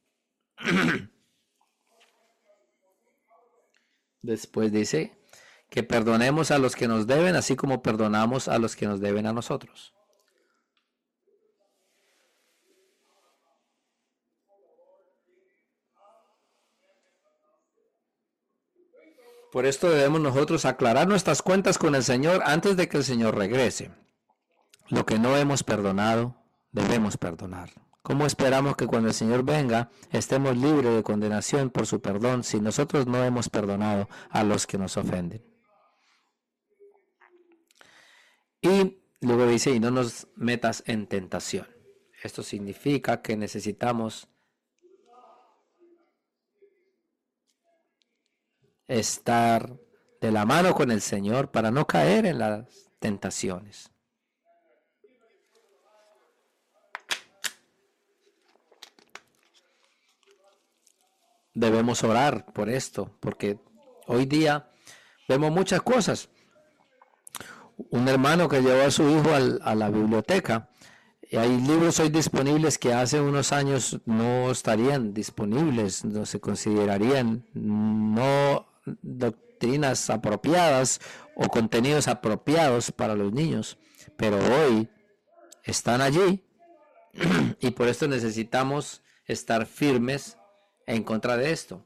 Después dice que perdonemos a los que nos deben, así como perdonamos a los que nos deben a nosotros. Por esto debemos nosotros aclarar nuestras cuentas con el Señor antes de que el Señor regrese. Lo que no hemos perdonado, debemos perdonar. ¿Cómo esperamos que cuando el Señor venga estemos libres de condenación por su perdón si nosotros no hemos perdonado a los que nos ofenden? Y luego dice, y no nos metas en tentación. Esto significa que necesitamos estar de la mano con el Señor para no caer en las tentaciones. Debemos orar por esto, porque hoy día vemos muchas cosas. Un hermano que llevó a su hijo al, a la biblioteca, y hay libros hoy disponibles que hace unos años no estarían disponibles, no se considerarían no doctrinas apropiadas o contenidos apropiados para los niños, pero hoy están allí y por esto necesitamos estar firmes en contra de esto.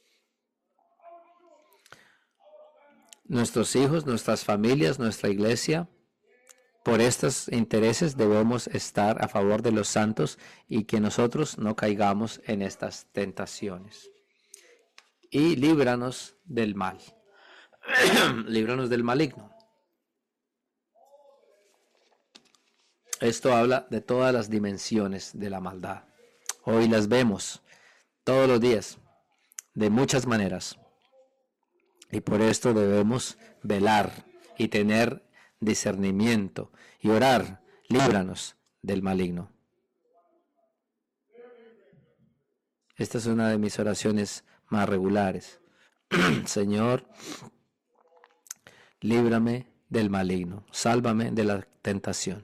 Nuestros hijos, nuestras familias, nuestra iglesia, por estos intereses debemos estar a favor de los santos y que nosotros no caigamos en estas tentaciones. Y líbranos del mal. Líbranos del maligno. Esto habla de todas las dimensiones de la maldad. Hoy las vemos todos los días, de muchas maneras. Y por esto debemos velar y tener discernimiento y orar, líbranos del maligno. Esta es una de mis oraciones más regulares. Señor, líbrame del maligno, sálvame de la tentación.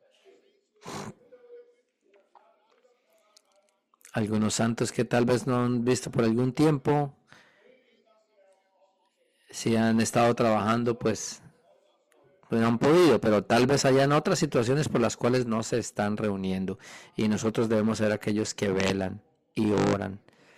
Algunos santos que tal vez no han visto por algún tiempo, si han estado trabajando, pues, pues no han podido, pero tal vez hayan otras situaciones por las cuales no se están reuniendo. Y nosotros debemos ser aquellos que velan y oran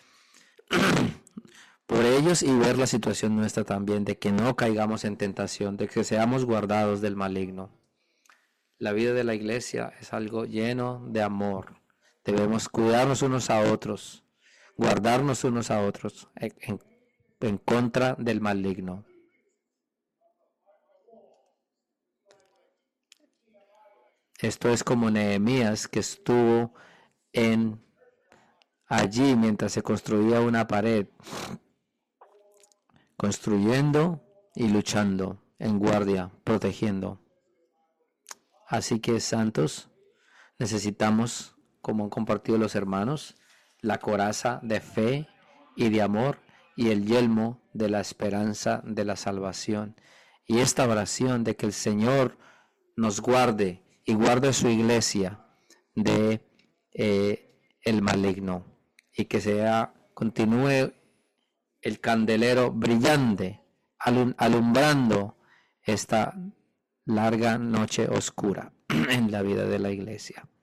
por ellos y ver la situación nuestra también, de que no caigamos en tentación, de que seamos guardados del maligno. La vida de la iglesia es algo lleno de amor. Debemos cuidarnos unos a otros, guardarnos unos a otros en, en contra del maligno. Esto es como Nehemías, que estuvo en allí mientras se construía una pared, construyendo y luchando en guardia, protegiendo. Así que, santos, necesitamos, como han compartido los hermanos, la coraza de fe y de amor y el yelmo de la esperanza de la salvación. Y esta oración de que el Señor nos guarde y guarde su iglesia de eh, el maligno, y que sea, continúe el candelero brillante, alum, alumbrando esta larga noche oscura en la vida de la iglesia.